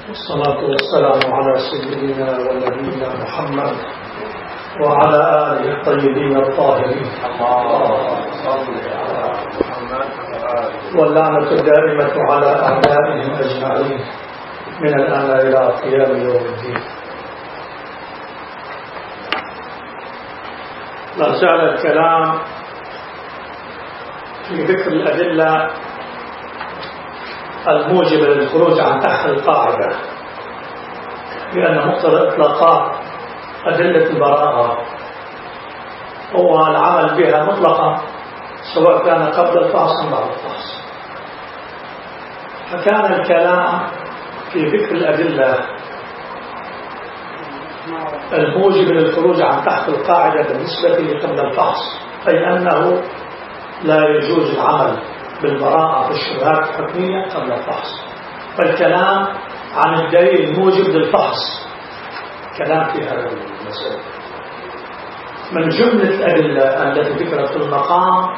والصلاة والسلام على سيدنا ونبينا محمد وعلى آله الطيبين الطاهرين. واللعنة الدائمة على أعدائهم أجمعين من الآن إلى قيام يوم الدين. لا زال الكلام في ذكر الأدلة الموجبة للخروج عن تحت القاعدة، لأن مقتضى إطلاقات أدلة البراءة هو العمل بها مطلقا سواء كان قبل الفحص أم بعد الفحص. فكان الكلام في ذكر الأدلة الموجبة للخروج عن تحت القاعدة بالنسبة لقبل الفحص، أي أنه لا يجوز العمل بالبراءة في الشبهات الحكمية قبل الفحص. فالكلام عن الدليل الموجب للفحص كلام في هذا المسألة. من جملة الأدلة التي ذكرت في المقام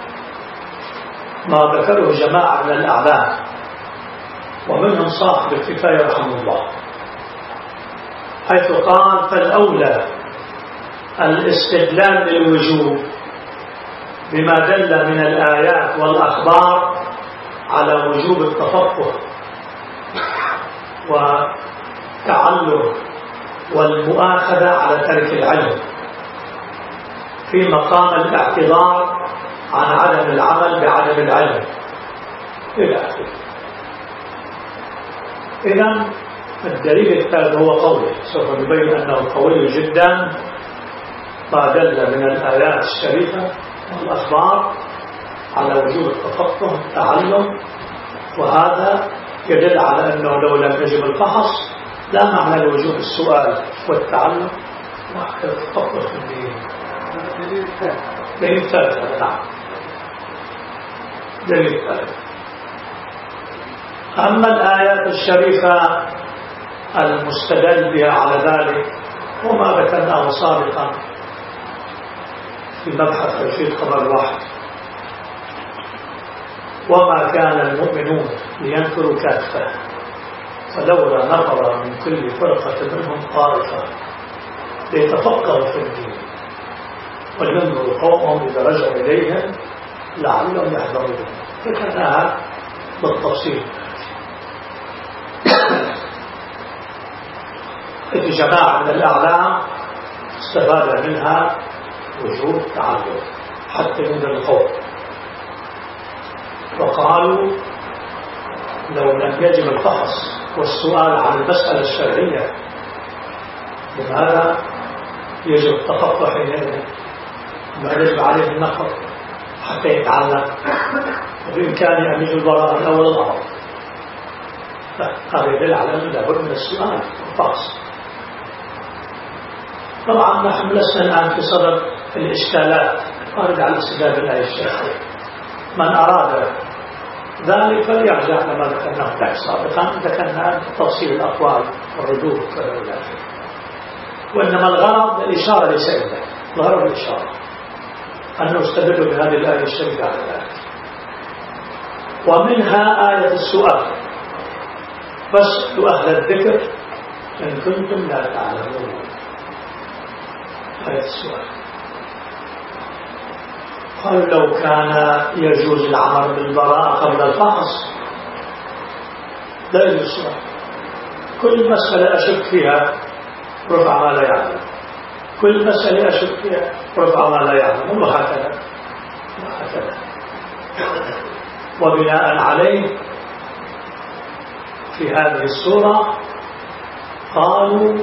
ما ذكره جماعة من الأعلام ومنهم صاحب الكفاية رحمه الله، حيث قال: فالأولى الاستدلال بالوجوب بما دل من الآيات والأخبار على وجوب التفقه والتعلم والمؤاخذة على ترك العلم في مقام الاعتذار عن عدم العمل بعدم العلم إلى آخره. إذن الدليل الثالث هو قوله، سوف نبين أنه قوي جدا، ما دل من الآيات الشريفة والأخبار على وجوب التفقه والتعلم، وهذا يدل على أنه لو لم يجب الفحص لا معنى لوجوب السؤال والتعلم والتفقه في الدين. دليل ثالث. نعم، دليل ثالث. أما الآيات الشريفة المستدل بها على ذلك وما ذكرناه سابقا في مبحث تجريد خبر الواحد: وما كان المؤمنون لينفروا كافة فلولا نفر من كل فرقة منهم طائفة ليتفقهوا في الدين ولينظروا قومهم إذا رجعوا إليهم لعلهم يحذرون. ذكرناها بالتفصيل. في جماعة من الأعلام استفاد منها وجوب التعلم حتى من القول، وقالوا لو لم يجب الفحص والسؤال عن المسألة الشرعية لماذا يجب التفقه حينئذ؟ ما يجب عليه النقر حتى يتعلم، وبإمكانه أن يجب البراءة من أول الأمر. هذا يدل على أنه لابد من السؤال والفحص. طبعا نحن لسنا الآن في صدد الإشكالات وارد على استدلال الآية الشرعية. من أراد ذلك فليرجع لما ذكرناه سابقا، ذكرنا تفصيل الأقوال والردود والى آخره. وإنما الغرض الإشارة ليس إلا الغرض الإشارة أنه استدل بهذه الآية الشرعية على ذلك. ومنها آية السؤال: فاسألوا أهل الذكر إن كنتم لا تعلمون. آية السؤال. قالوا لو كان يجوز العمل بالبراءة قبل الفحص لا يجوز السؤال. كل مسألة أشك فيها رفع ما لا يعلم، كل مسألة أشك فيها رفع ما لا يعلم، وهكذا. وبناء عليه في هذه السورة قالوا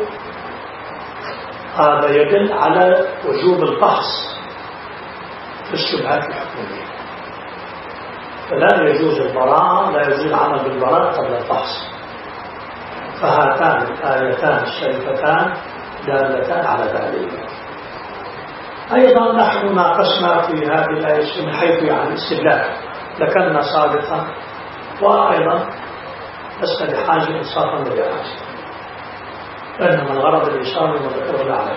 هذا يدل على وجوب الفحص في الشبهات الحكمية، فلا يجوز البراءة، لا يجوز العمل بالبراءة قبل الفحص. فهاتان الآيتان الشريفتان دالتان على ذلك. أيضا نحن ناقشنا في هذه الآية من حيث يعني الاستدلال، ذكرنا سابقا، وأيضا لسنا بحاجة إنصافا للحاجة، فإنما الغرض الإشارة وذكره عليه.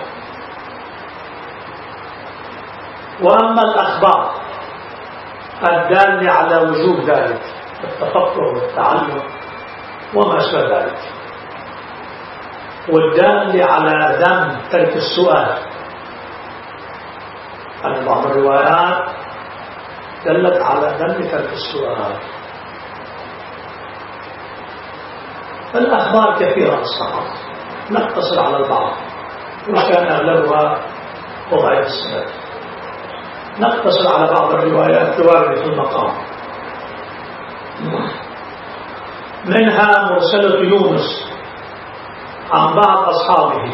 وأما الأخبار الدالة على وجوب ذلك التفقه والتعلم وما شابه ذلك والدال على ذم ترك السؤال. يعني بعض الروايات دلت على ذم ترك السؤال. الأخبار كثيرة الصحابة، نقتصر على البعض وكان أغلبها وضعيف السند. نقتصر على بعض الروايات الواردة في المقام. منها مرسلة يونس عن بعض أصحابه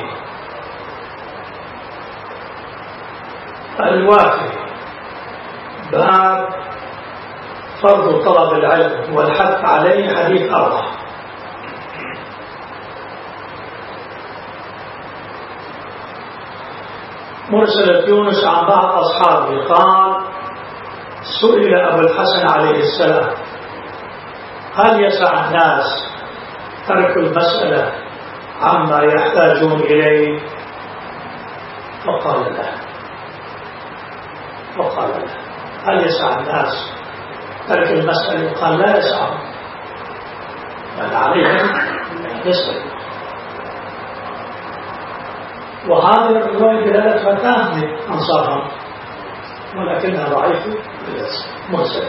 الوافي، باب فرض طلب العلم والحث عليه، حديث 4. مرسلة يونس عن بعض أصحابه قال: سئل أبو الحسن عليه السلام: هل يسع الناس ترك المسألة عما يحتاجون إليه؟ فقال لا. هل يسع الناس ترك المسألة؟ قال لا يسعهم، يعني عليهم يسأل. وهذه الرواية دلالتها تامة أنصارها، ولكنها ضعيفة مرسلة.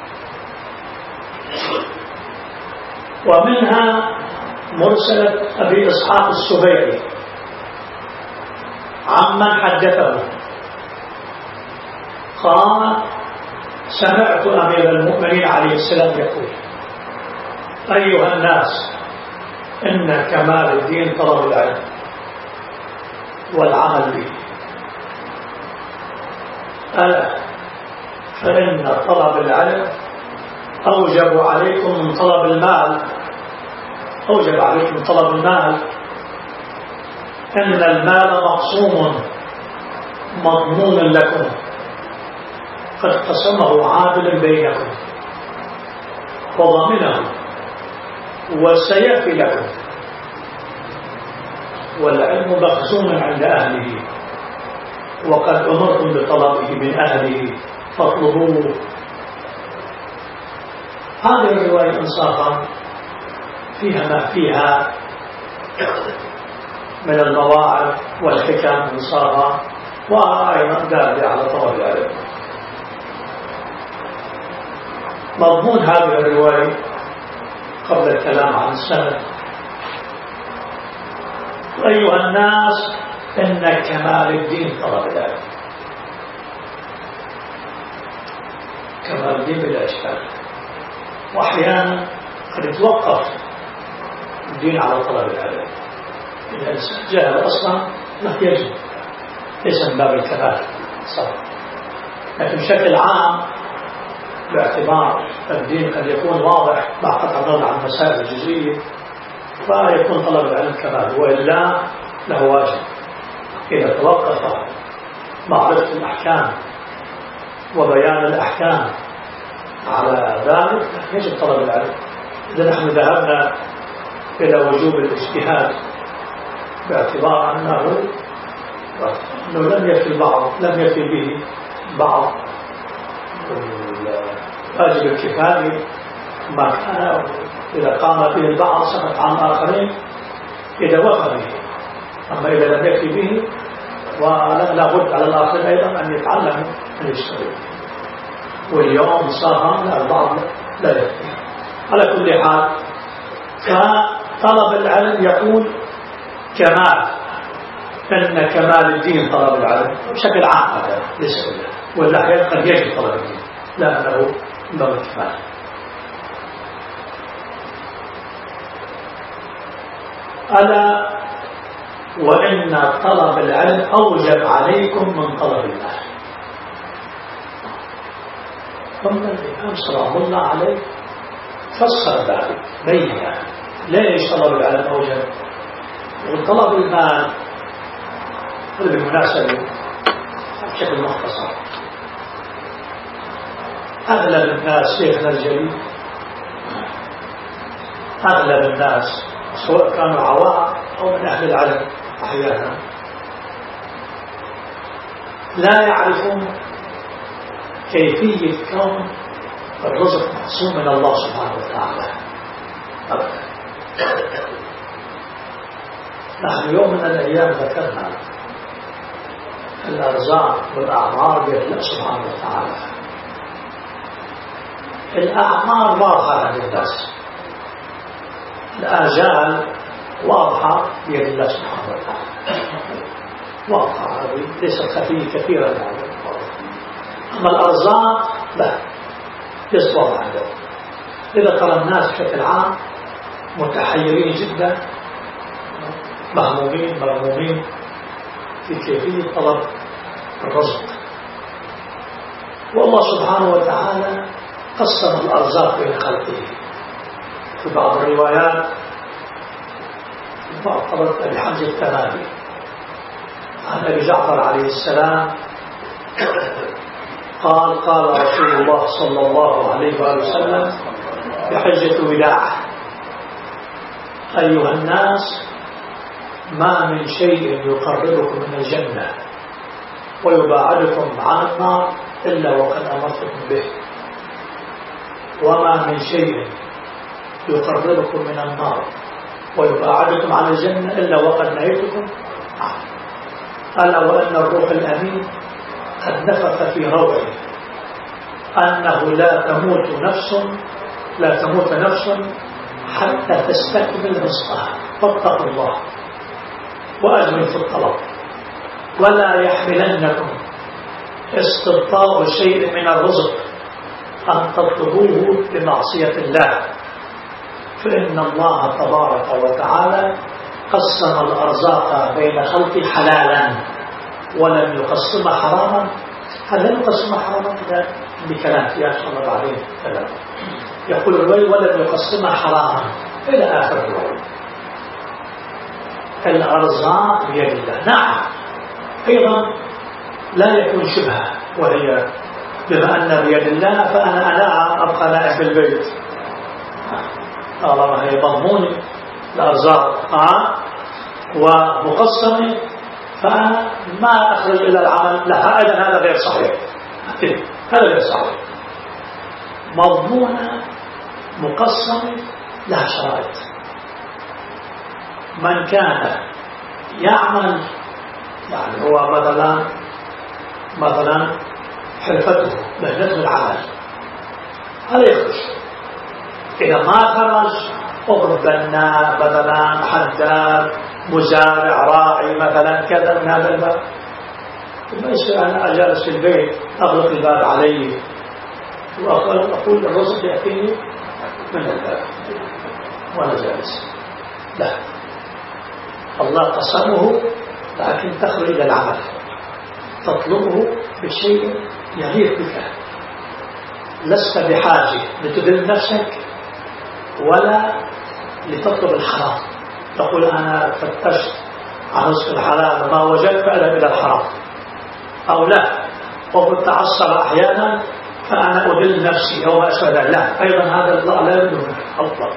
ومنها مرسلة أبي إسحاق السبيعي عمن حدثه قال: سمعت أمير المؤمنين عليه السلام يقول: أيها الناس، إن كمال الدين طلب العلم والعمل به، ألا فإن طلب العلم أوجب عليكم من طلب المال، إن المال مقسوم مضمون لكم، قد قسمه عادل بينكم وضمنه وسيفي لكم، والعلم مخزون عند أهله، وقد أمرتم بطلبه من أهله فاطلبوه. هذه الرواية إنصافا فيها ما فيها من المواعظ والحكم إنصافا، وأيضا دالة على طلب العلم. مضمون هذه الرواية قبل الكلام عن السند: أيها الناس، إن كمال الدين طلب العلم. كمال الدين بلا إشكال، وأحيانا قد يتوقف الدين على طلب العلم. إذا الإنسان جهل أصلا لا يجب، ليس من باب الكمال صح. لكن بشكل عام باعتبار الدين قد يكون واضح مع قطع النظر عن المسائل الجزئية، فيكون طلب العلم كمال، وإلا له واجب. إذا توقف معرفة الأحكام وبيان الأحكام على ذلك يجب طلب العلم. إذا نحن ذهبنا إلى وجوب الاجتهاد باعتبار أنه لم يكفي به بعض الواجب الكفاية ما كان، إذا قام به البعض سقط عن الآخرين إذا وقع به. أما إذا لم يكفي به ولا بد على الآخرين أيضا أن يتعلموا أن يشتغلوا، واليوم صار البعض لا يكفي. على كل حال، فطلب العلم يقول كمال، أن كمال الدين طلب العلم بشكل عام، هذا ليس إلا، ولا قد يجب طلب الدين لأنه باب الكمال. ألا وإن طلب العلم أوجب عليكم من طلب المال. ثم الإمام سلام الله عليه فسر ذلك بين ليش طلب العلم أوجب. وطلب المال بالمناسبة بشكل مختصر، أغلب الناس شيخنا الجليل، أغلب الناس سواء كانوا عوام أو من أهل العلم أحيانا لا يعرفون كيفية كون الرزق مقسوم من الله سبحانه وتعالى أبدا. نحن يوم من الأيام ذكرنا الأرزاق والأعمار بيد الله سبحانه وتعالى. الأعمار واضحة عند الناس، الآجال واضحة بيد الله سبحانه وتعالى، واضحة هذه ليست خفية كثيرا يعني. أما الأرزاق لا ليست واضحة عندهم. إذا ترى الناس بشكل عام متحيرين جدا، مهمومين في كيفية طلب الرزق. والله سبحانه وتعالى قسم الأرزاق بين خلقه. في بعض الروايات بعض طلب أبي حمزة التمامي عن أبي جعفر عليه السلام قال رسول الله صلى الله عليه وآله وسلم بحجة الوداع: أيها الناس، ما من شيء يقربكم من الجنة ويباعدكم عن النار إلا وقد أمرتكم به، وما من شيء يقربكم من النار ويباعدكم عن الجنة إلا وقد نهيتكم عنه، ألا وأن الروح الأمين قد نفخ في روعه أنه لا تموت نفس حتى تستكمل رزقها، فاتقوا الله وأجمل في الطلب، ولا يحملنكم استبطاء شيء من الرزق أن تطلبوه بمعصية الله، فإن الله تبارك وتعالى قسم الأرزاق بين خلقه حلالا ولم يقسم حراما. هل لم يقسم حراما؟ بكلام في شاء الله بعدين كلام. يقول الوي ولم يقسم حراما إلى آخر الوي. الأرزاق بيد الله. نعم، أيضا لا يكون شبهة، وهي بما أن بيد الله فأنا أبقى نائم في البيت، طالما هي ضموني الأرزاق ومقسمة فأنا ما أخرج إلى العمل. لا، هذا غير صحيح، هذا غير صحيح. مضمونة مقسمة لها شرائط. من كان يعمل يعني هو مثلا حرفته مهنته العمل، هذا يخرج. إذا ما خرج أضرب بناء مثلا، حداد، مزارع، راعي مثلا، كذا من هذا الباب. ما يصير أنا أجالس في البيت أغلق الباب علي وأقول الرزق يأتيني من الباب وأنا جالس. لا، الله قسمه، لكن تخرج إلى العمل، تطلبه بشيء يليق بك، لست بحاجة لتدل نفسك ولا لتطلب الحرام. تقول أنا فتشت عن رزق الحلال ما وجدت فأذهب إلى الحرام، أو لا، وقد تعصر أحيانا فأنا أدل نفسي أو ما أشبه ذلك. لا، أيضا هذا الله لا يريد منك. أطلب،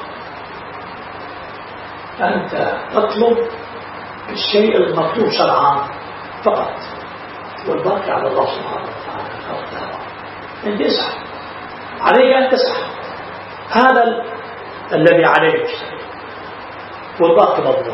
أنت تطلب الشيء المطلوب شرعا فقط، والباقي على الله سبحانه وتعالى. أنت اسعى، عليك أن تسعى، هذا الذي عليك، والباقي مضمون.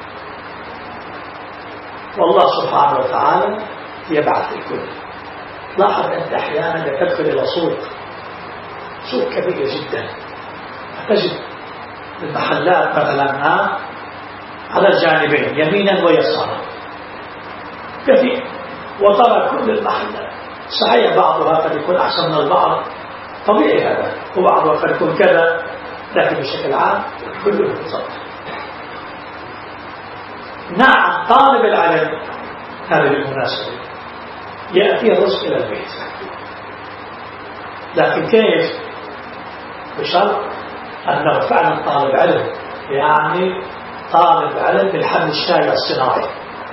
والله سبحانه وتعالى يبعث الكل. لاحظ أنت أحيانا تدخل إلى سوق كبير جدا، تجد المحلات مثلا على الجانبين يمينا ويسارا كثير، وترى كل المحلات صحيح بعضها قد يكون أحسن من البعض، طبيعي هذا، وبعضها قد يكون كذا، لكن بشكل عام كله بالضبط. نعم، طالب العلم هذا بالمناسبة يأتي الرزق إلى البيت، لكن كيف؟ بشرط أنه فعلا طالب علم، يعني طالب علم بالحد الشائع الصناعي،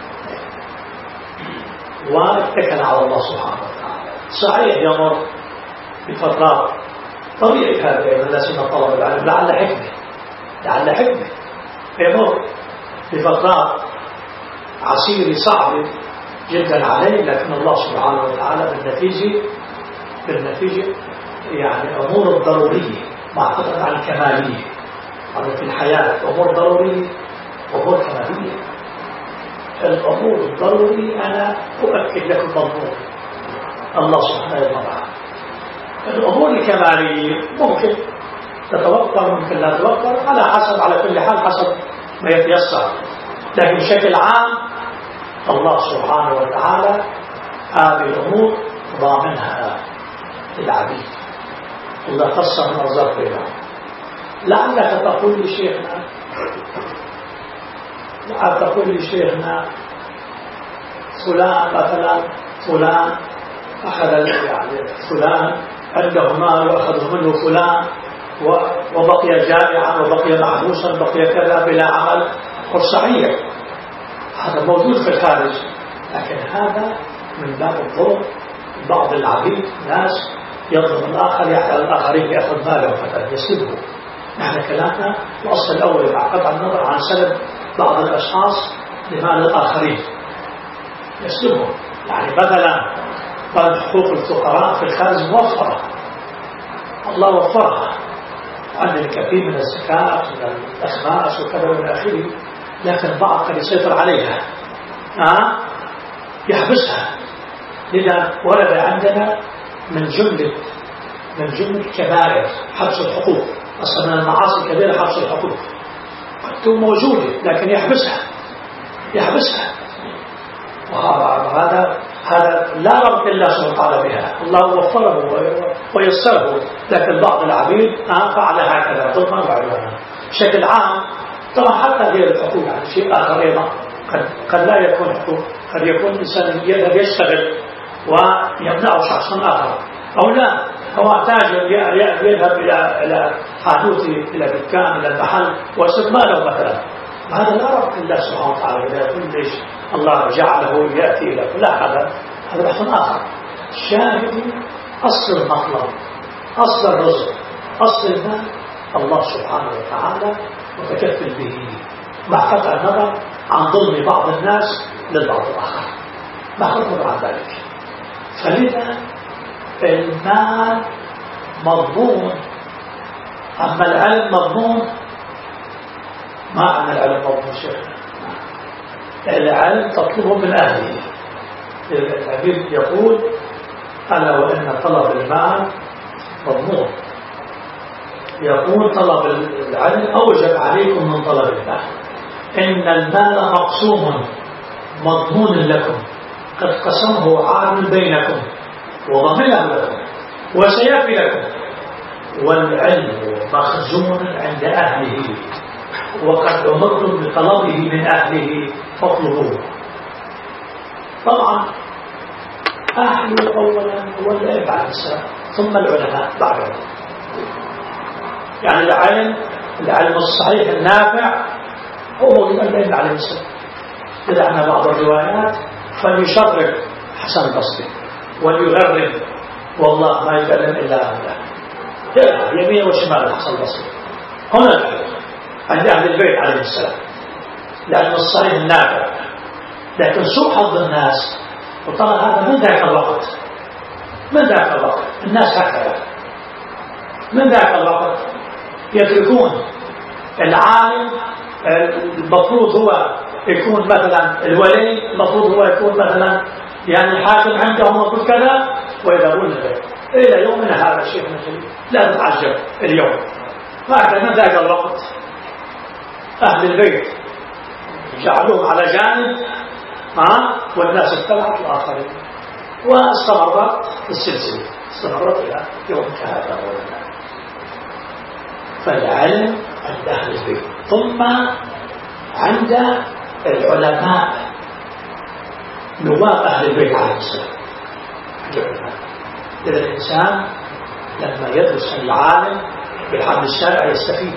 واتكل على الله سبحانه وتعالى. صحيح يمر بفترات، طبيعي هذا إذا الناس من طلب العلم لعل حكمة يمر بفترات عسيرة صعبة جدا عليه، لكن الله سبحانه وتعالى بالنتيجة يعني أمور الضرورية معتقد عن الكمالية. في الحياة أمور ضرورية وأمور كمالية، الأمور الضروري أنا أؤكد لكم مضمون الله سبحانه وتعالى. الأمور الكمالية ممكن تتوفر ممكن لا تتوفر على كل حال حسب ما يتيسر، لكن بشكل عام الله سبحانه وتعالى هذه الأمور ضامنها للعبيد. الله قسم الأرزاق بينهم. لعلك تقول لشيخنا فلان مثلا فلان أخذ يعني فلان عنده مال وأخذه منه فلان وبقي جائعا وبقي محبوسا بقي كذا بلا عمل. صحيح هذا موجود في الخارج، لكن هذا من باب الظلم. بعض العبيد ناس يظلم الآخر يحتل الآخرين يأخذ ماله مثلا يسلبه. نحن كلامنا الأصل الأول مع قطع النظر عن سلب بعض الأشخاص لمال الآخرين يسلبهم. يعني مثلا حقوق الفقراء في الخارج موفرة، الله وفرها، عندنا الكثير من الزكاة من الأخماس وكذا من آخره، لكن بعض قد يسيطر عليها يحبسها. لذا ورد عندنا من جملة كبائر حبس الحقوق. أصلا من المعاصي الكبيرة حبس الحقوق، قد موجودة لكن يحبسها. هذا لا ربط الله سبحانه وتعالى بها، الله وفره ويسره، لكن بعض العبيد فعل هكذا ظلما وعدوانا. بشكل عام طبعا حتى غير الحقوق يعني شيء آخر أيضا قد لا يكون حقوق، قد يكون إنسان يذهب يشتغل ويمنعه شخص آخر، أو لا هو تاجر يذهب إلى حانوت إلى دكان إلى المحل ويصير ماله مثلا. هذا لا ربط الله سبحانه وتعالى إذا يقول ليش الله جعله يأتي إلى لا، هذا بحث آخر. الشاهد أصل المطلب أصل الرزق أصل المال الله سبحانه وتعالى متكفل به، مع قطع النظر عن ظلم بعض الناس للبعض الآخر، مع قطع النظر عن ذلك. فلذا المال مضمون، أما العلم مضمون. ما أن العلم مضمون شيخنا، العلم تطلبه من أهله. العبيد يقول ألا وإن طلب المال مضمون، يقول طلب العلم أوجب عليكم من طلب المال. إن المال مقسوم مضمون لكم، قد قسمه عامل بينكم وضمنه لكم وسيأتي لكم، والعلم مخزون عند أهله وقد أمرتم بطلبه من أهله فاطلبوه. طبعا أهله أولا هو العلم بعد السلام، ثم العلماء بعدهم. يعني العلم الصحيح النافع هو موجود العلم عليه السلام. إذا عنا بعض الروايات فليشرق حسن البصري وليغرب والله ما يتكلم إلا هذا، يلعب يمين وشمال حسن البصري. هنا العلم عند أهل البيت عليه السلام، العلم الصحيح النافع. لكن سوء حظ الناس وطلع هذا من ذاك الوقت الناس هكذا من ذاك الوقت يتركون العالم المفروض هو يكون مثلا الولي، المفروض هو يكون مثلا يعني الحاكم عندهم المفروض كذا، ويذهبون للبيت. إلى يومنا هذا الشيء مثلي لا تتعجب اليوم. فهذا من ذاك الوقت أهل البيت جعلوهم على جانب والناس اتبعت الآخرين، واستمرت السلسلة استمرت إلى يوم هذا. فالعلم عند أهل البيت، ثم عند العلماء نواب أهل البيت عليه السلام. إذا الإنسان لما يدرس العالم بالحمد الشارع يستفيد.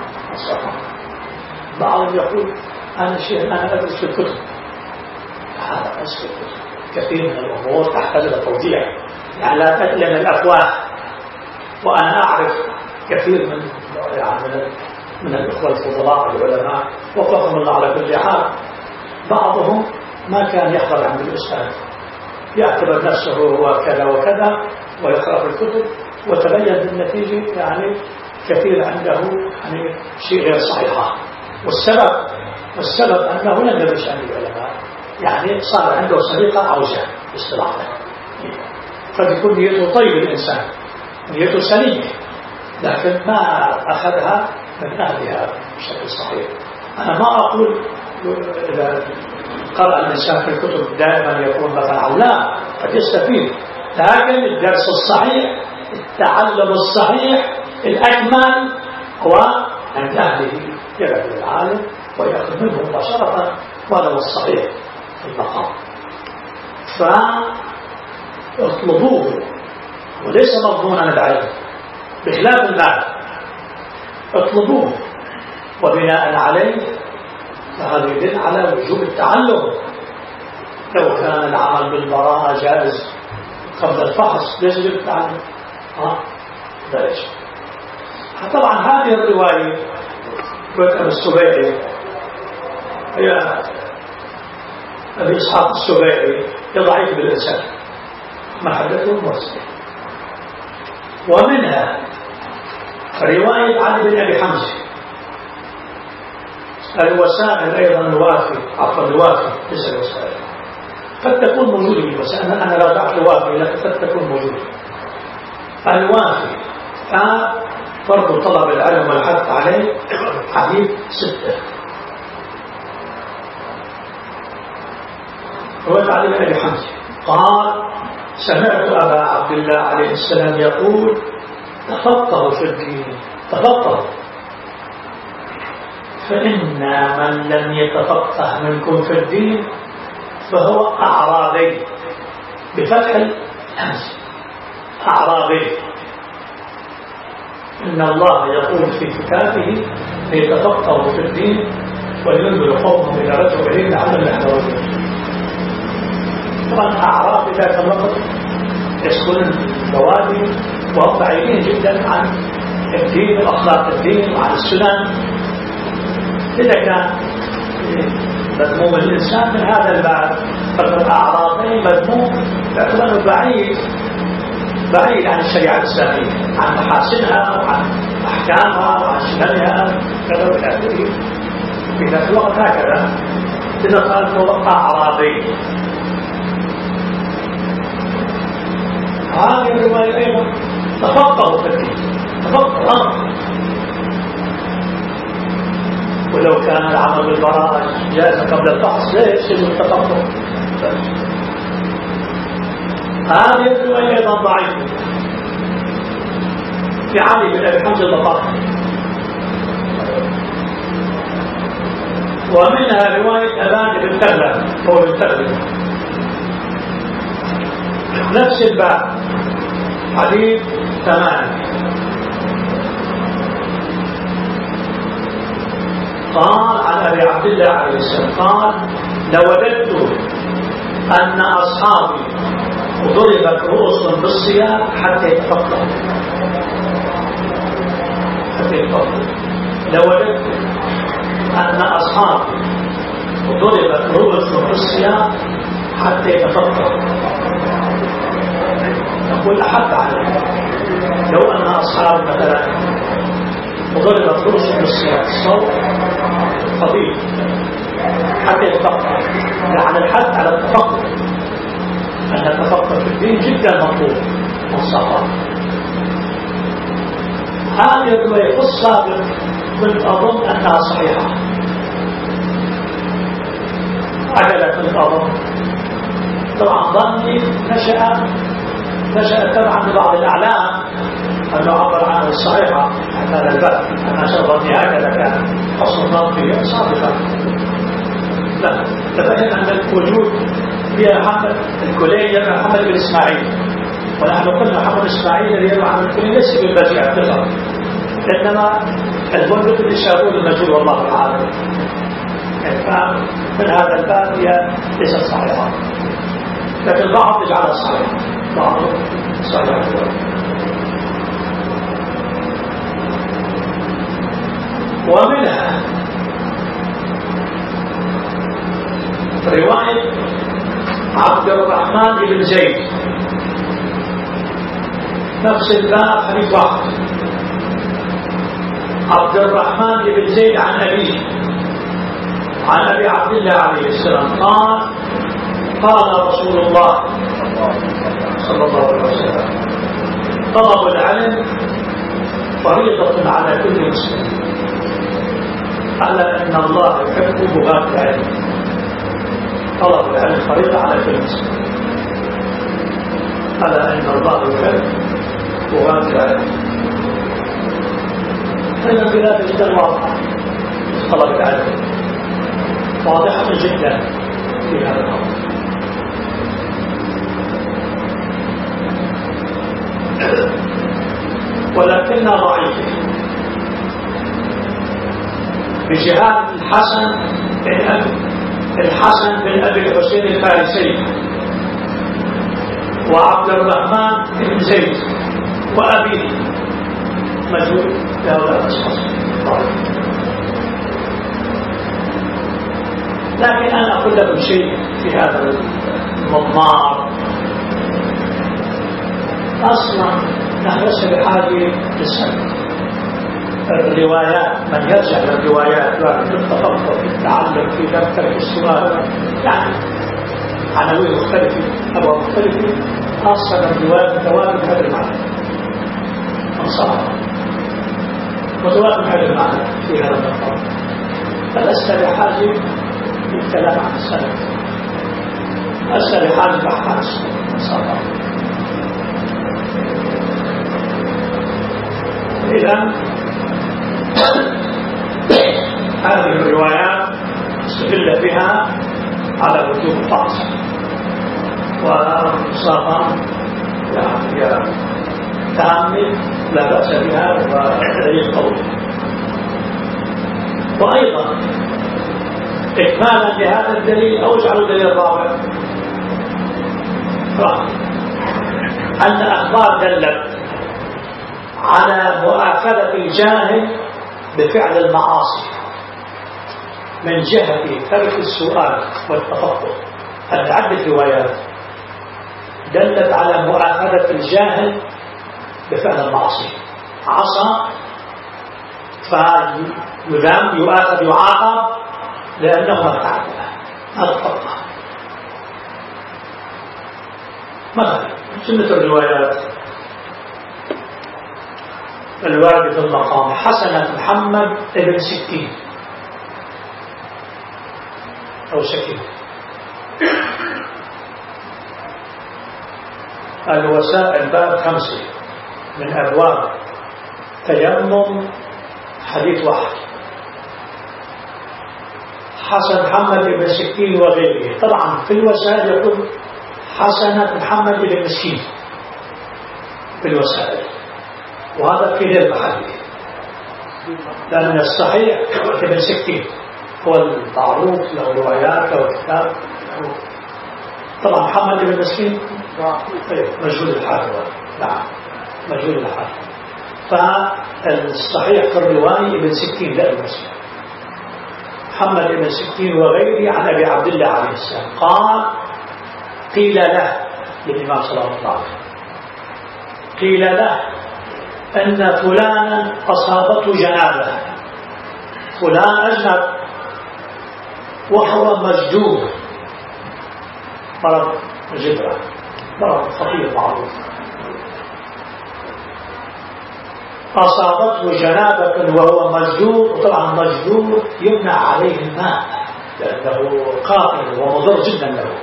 بعضهم يقول أنا أدرس في الكتب، هذا ليس في الكتب. كثير من الأمور تحتاج إلى توضيح، يعني لا تأتي الأفواه. وأنا أعرف كثير من الإخوة الفضلاء العلماء وفقهم الله على كل حال، بعضهم ما كان يحضر عند الأستاذ، يعتبر نفسه هو كذا وكذا ويقرأ في الكتب، وتبين بالنتيجة يعني كثير عنده يعني شيء غير صحيح. والسبب أنه لم يدرس عن العلماء يعني صار عنده سرقة عوجة اصطلاحا. قد يكون نيته طيب الإنسان، نيته سليمة، لكن ما أخذها من أهلها بشكل صحيح. أنا ما أقول إذا قرأ الإنسان في الكتب دائما يكون مثلا علام، قد يستفيد، لكن الدرس الصحيح، التعلم الصحيح الأكمل هو عند أهله، يذهب للعالم ويأخذ منه مباشرة، وهذا هو الصحيح في المقام. فاطلبوه، وليس مضمونا العلم بخلاف المال، اطلبوه، وبناء عليه فهذا يدل على وجوب التعلم. لو كان العمل بالبراءة جائز قبل الفحص ليش يجب التعلم؟ ليش؟ طبعا هذه الرواية ابن السبيعي هي أبي إسحاق السبيعي ضعيف بالإنسان، ما حدثه مسلم. ومنها رواية علي بن أبي حمزة الوسائل أيضا الوافي، عفوا الوافي ليس الوسائل، قد تكون موجودة بالوسائل، أنا راجعت الوافي لكن قد تكون موجودة. الوافي فرض طلب العلم والحث عليه حديث 6. رواية علي بن أبي حمزة قال: سمعت أبا عبد الله عليه السلام يقول: تفقهوا في الدين، تفقهوا، فإن من لم يتفقه منكم في الدين فهو أعرابي، بفتح الهمز، أعرابي. إن الله يقول في كتابه: ليتفقهوا في الدين ولينذر قومهم إذا رجعوا إليه لعلهم يحذرون. طبعا أعراب ذات الوقت يسكن البوادي وهم بعيدين جدا عن الدين وأخلاق الدين وعن السنن. إذا كان مذموم الإنسان من هذا الباب، فالأعرابي مذموم باعتباره بعيد عن الشريعة الإسلامية، عن محاسنها وعن أحكامها وعن سننها كذا وإلى آخره. في ذات الوقت هكذا إذا قال هو أعرابي. هذه الرواية أيضا تفقهوا في الدين، تفقهوا. ولو كان العمل بالبراءة جائز قبل الفحص ليش يجب التفقه؟ هذه الرواية أيضا ضعيفة في علي بن أبي حمزة البطاقي. ومنها رواية أبان بن تغلب هو بن تغلب، نفس الباب، حديث 8. قال عن أبي عبد الله عليه السلام قال: لوددت أن أصحابي ضربت رؤوسهم بالصيام حتى يتفقهوا. لوددت أن أصحابي ضربت رؤوسهم بالصيام حتى يتفقهوا. نقول حتى عليه لو أن أصحابي مثلا وضربت رؤوسهم بالصيام، الصوت خطير حتى يتفقه، يعني الحث على التفقه، أن التفقه في الدين جدا مطلوب والصحابة. هذه الرواية في السابق كنت أظن أنها صحيحة، عجلة كنت أظن، طبعا ظني نشأ تبعا لبعض الأعلام أنه عبر عن الصحيحة عن هذا الباب، أنا شغلني هكذا كان أصل النظر فيه صادقا. لا، تفهم أن الوجود فيها محمد الكلي يروي محمد بن إسماعيل، ونحن قلنا محمد إسماعيل الذي يروي عن الكلي ليس بالبديع الثقة، إنما المنبت اللي شابوه المجهول والله العالم. من هذا الباب هي ليست صحيحة، لكن البعض يجعلها صحيحة، بعض صحيحة. ومنها رواية عبد الرحمن بن زيد، نفس الباب حديث واحد. عبد الرحمن بن زيد عن أبيه عن أبي عبد الله عليه السلام قال قال رسول الله صلى الله عليه وسلم طلب العلم فريضة على كل مسلم ألا إن الله يحب بغاة العلم. طلب العلم فريضة على كل مسلم ألا إن الله يحب بغاة العلم. فإن بلاد جدا واضحة طلب العلم واضحة جدا في هذا الأمر. ولكنها ضعيفة بجهاد الحسن بن أبي الحسين الفارسي وعبد الرحمن بن زيد وأبيه مجهول لهؤلاء الأشخاص ضعيف. لكن أنا أقول لكم شيء في هذا المضمار. أصلا نحن لسه بحاجة للسنة الروايات. من يرجع للروايات وفي التفقه في التعلم في ترك السؤال يعني عناوين مختلفة أبواب مختلفة خاصة بالروايات متوازن هذا المعنى أنصارها متوازن هذا المعنى في هذا المقام. فلست بحاجة للكلام عن السنة لست بحاجة بحث عن السنة أنصارها. إذن هذه الروايات استدل بها على وجوب الطقس وصافا يعني تأمل لا بأس بها ودليل قوي. وأيضا إكمالا لهذا الدليل أو اجعلوا دليل رابع أن أخبار دلت على مؤاخذة الجاهل بفعل المعاصي من جهة ترك السؤال والتفقه. عدة روايات دلت على مؤاخذة الجاهل بفعل المعاصي. عصى فيذم يؤاخذ يعاقب لأنه ما تعلم ما تفقه. مثلا سنة الروايات الوارد في المقام حسنة محمد ابن سكين أو سكين. الوسائل باب 5 من أبواب تيمم حديث واحد حسن محمد ابن سكين وغيره. طبعا في الوسائل يقول حسنة محمد ابن مسكين في الوسائل وهذا في غير محله لأن الصحيح ابن سكين هو المعروف له روايات له كتاب. طبعا محمد ابن مسكين مجهول الحال. نعم مجهول الحال. فالصحيح في الرواية ابن سكين لا ابن مسكين. محمد ابن سكين وغيره عن أبي عبد الله عليه السلام قال قيل له للإمام صلى الله عليه وسلم قيل له أن فلانا أصابته جنابة. فلان أجنب وهو مجدوب مرض الجدرة مرض خطير معروف. أصابته جنابة وهو مجدوب. طبعا مجدوب يمنع عليه الماء لأنه قاتل ومضر جدا له.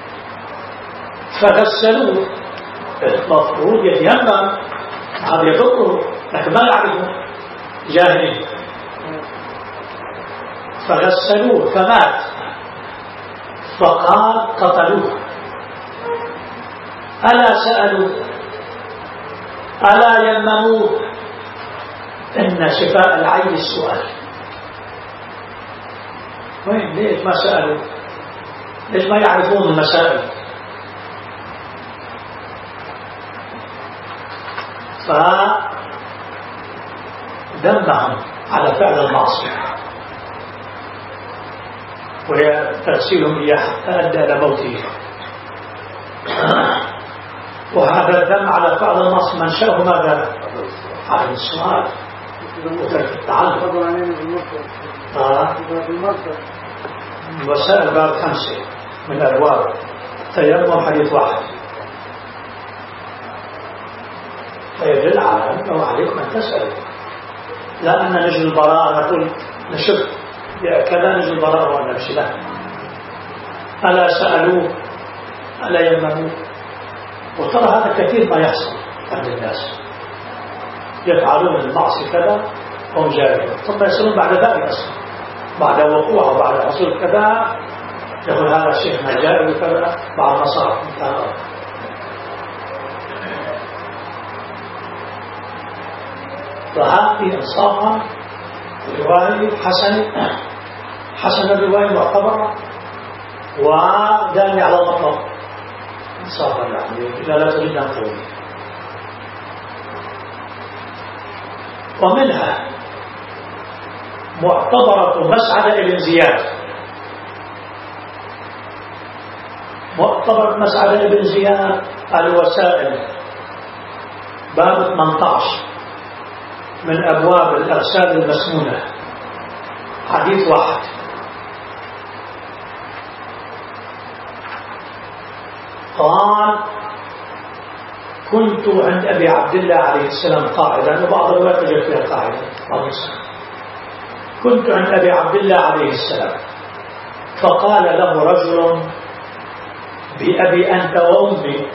فغسلوه المفروض يتيمم هذا يضره لكن ما يعرفه جاهلين. فغسلوه فمات فقال قتلوه. ألا سألوا ألا يمموه إن شفاء العين السؤال. وين ليش ما سألوا؟ ليش ما يعرفون المسائل؟ فدمهم على فعل المعصية وهي تغسيلهم إياه حتى أدى إلى موته. وهذا الدم على فعل المعصية منشأه ماذا؟ على السؤال وترك التعلم. وسائل باب 5 من الأبواب تيمم حديث واحد، فيدل على أنه عليكم أن تسألوا، لا أن نجد البراءة نقول نشك كذا نجد البراءة ونمشي، لا. ألا سألوه ألا يمنوه؟ وترى هذا كثير ما يحصل عند الناس، يفعلون المعصية كذا هم جاهلون، ثم يصلون بعد ذلك أصلا بعد وقوع وبعد حصول كذا يقول هذا شيخنا جاهل وكذا بعد مصارف انتهى. فهذه إنصافها رواية حسن الرواية معتبرة وداني على المطلب إنصافها، يعني إذا لا تريد أن تقول. ومنها معتبرة مسعد ابن زياد، معتبرة مسعد ابن زياد الوسائل باب 18 من أبواب الأغسال المسنونة حديث واحد. قال كنت عند أبي عبد الله عليه السلام قاعدا، وبعض الروايات تجد فيها قاعدا، كنت عند أبي عبد الله عليه السلام فقال له رجل بأبي أنت وأمي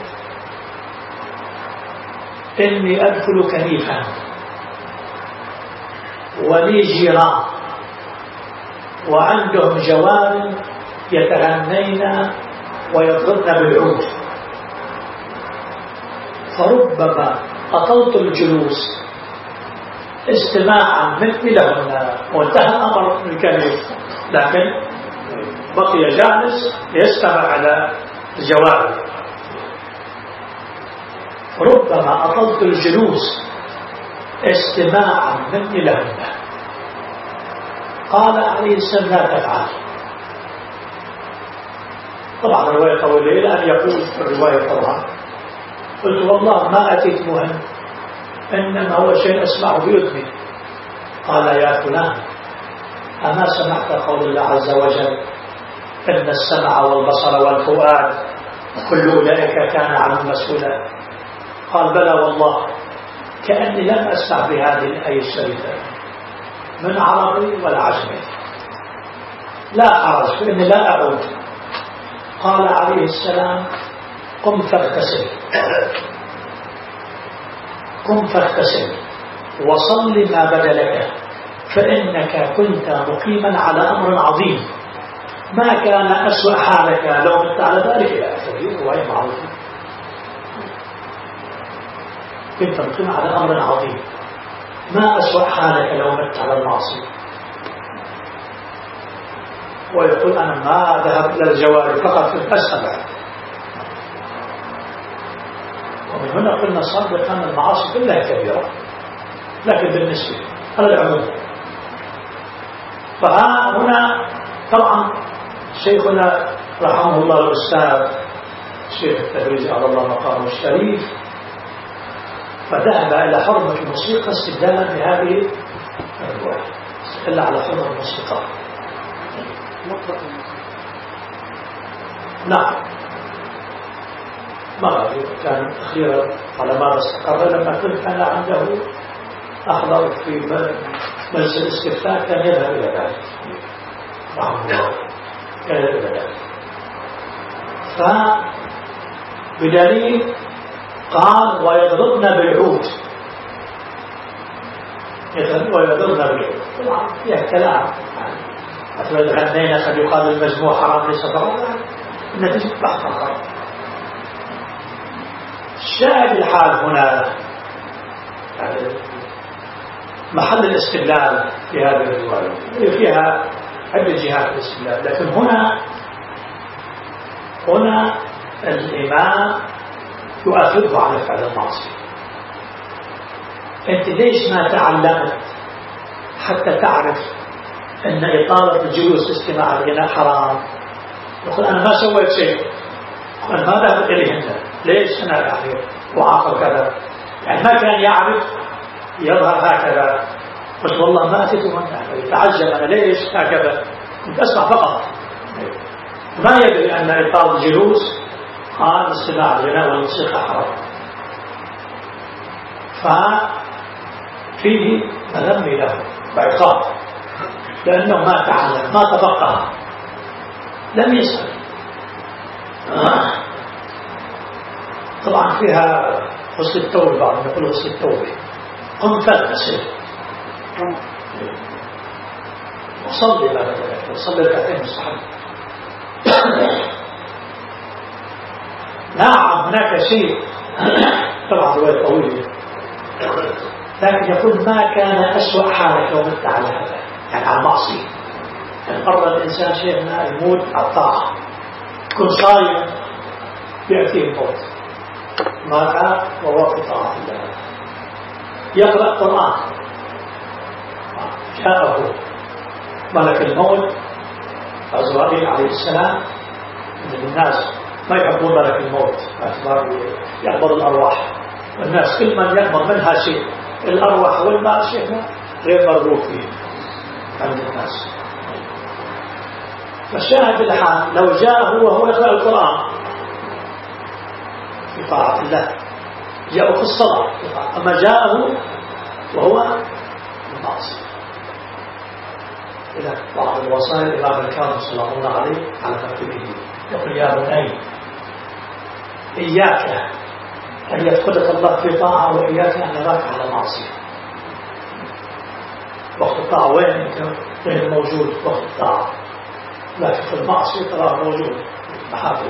إني أدخل كنيفا ولي جيران وعندهم جوار يتغنين ويضربن بالعود، فربما أطلت الجلوس استماعا مثل لهن، وانتهى الأمر من الكنيف، لكن بقي جالس يستمع على الجوار. ربما أطلت الجلوس استماعا مثل لهن. قال عليه السلام لا تفعل. طبعا الرواية طويلة إلى أن يقول في الرواية طبعا قلت والله ما أتيت مهم، إنما هو شيء أسمعه بأذني. قال يا فلان أما سمعت قول الله عز وجل إن السمع والبصر والفؤاد كل أولئك كان عنه مسؤولا؟ قال بلى والله كأني لم أسمع بهذه الآية الشريفة من عربي ولا عجمي. لا حرج فإني لا أعود. قال عليه السلام قم فاغتسل، قم فاغتسل وصل ما بدا لك، فإنك كنت مقيما على أمر عظيم ما كان أسوأ حالك لو مت على ذلك. إلى آخره رواية معروفة. كنت مقيما على أمر عظيم ما أسوأ حالك لو مت على المعصية. ويقول أنا ما ذهبت إلى الجواري فقط في الأسبع. ومن هنا قلنا صادقا أن المعاصي كلها كبيرة، لكن بالنسبة على العموم. فهنا طبعا شيخنا رحمه الله الأستاذ الشيخ التبريزي على الله مقامه الشريف فذهب إلى حرمة الموسيقى استدلالا بهذه الرواية، استدل على حرمة الموسيقى. نعم ما كان أخيرا على ما استقر لما كنت أنا عنده أحضر في مجلس الاستفتاء كان يذهب إلى ذلك رحمه الله، كان يذهب إلى ذلك. فبدليل قال ويضربنا بالعود، ويضربنا بالعود. طبعا فيها كلام أتولد غنينا قد يقال المجموع حرام ليس ضرورا، النتيجة بحث آخر. الشاهد الحال هنا محل الاستدلال في هذه الرواية فيها عدة جهات الاستدلال، لكن هنا الإمام يؤخذه على فعل المعصية. أنت ليش ما تعلمت حتى تعرف أن إطالة الجلوس استماع الغناء حرام؟ يقول أنا ما سويت شيء، أنا ما ذهبت إليهن، ليش أنا الأخير وعاقل كذا؟ يعني ما كان يعرف يظهر هكذا، بس والله ما أتيت منها، يتعجب أنا ليش هكذا، كنت أسمع فقط ما يدري أن إيقاظ الجلوس قال استماع الغناء والموسيقى حرام، ففيه مذم له وعقاب لأنه ما تعلم ما تفقه لم يسأل. طبعا فيها غسل التوبة، بعض يقول غسل التوبة قم فاغتسل وصلي بعد ذلك، وصلي ركعتين مستحب. نعم هناك شيء طبعا رواية طويلة، لكن يقول ما كان أسوأ حالك لو مت على هذا، يعني على المعصية. يعني قرر الإنسان شيخنا يموت على الطاعة، يكون صايم يأتيه الموت مات وهو في طاعة الله، يقرأ قرآن جاءه ملك الموت عزرائيل عليه السلام. من الناس ما يحبون ملك الموت، يقبض الأرواح، والناس كل من يقبض منها شيء، الأرواح والمال شيء غير مرغوب فيه عند الناس. فالشاهد الحال لو جاءه وهو يقرأ القرآن في طاعة الله، جاءه في الصلاة، أما جاءه وهو المعصية. إذا بعض الوصايا الإمام الكاظم صلى الله عليه على مكتبه يقول يا بني إياك أن يفقدك الله في طاعة، وإياك أن يراك على معصية. وقت الطاعة وين أنت؟ غير موجود وقت الطاعة، لكن في المعصية تراه موجود محافظ.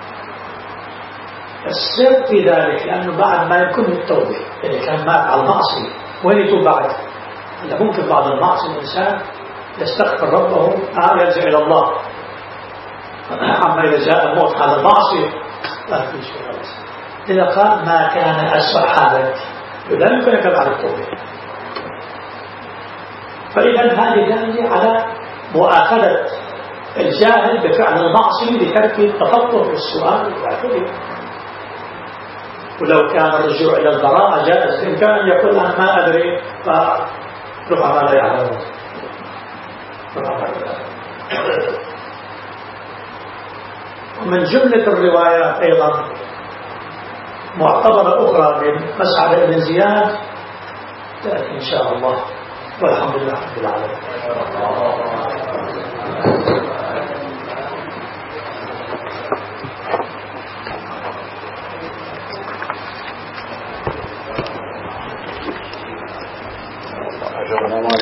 السر في ذلك لأنه بعد ما يكون التوبة، إذا كان مات على المعصية وين يتوب بعد؟ إلا ممكن بعد المعصية الإنسان يستغفر ربه يرجع إلى الله. أما إذا جاء الموت على المعصية لا في شيء خلاص. إذا قال ما كان أسوأ حالك لا يمكن لك بعد التوبة. فإذا هذه دالة على مؤاخذة الجاهل بفعل المعصية لترك التفقه في السؤال والتعقيد. ولو كان الرجوع إلى البراءة جائز، إن كان يقول أنا ما أدري فربما لا يعلمون. ومن جملة الروايات أيضا معتبرة أخرى من مسعد بن زياد تأتي إن شاء الله، والحمد لله رب العالمين.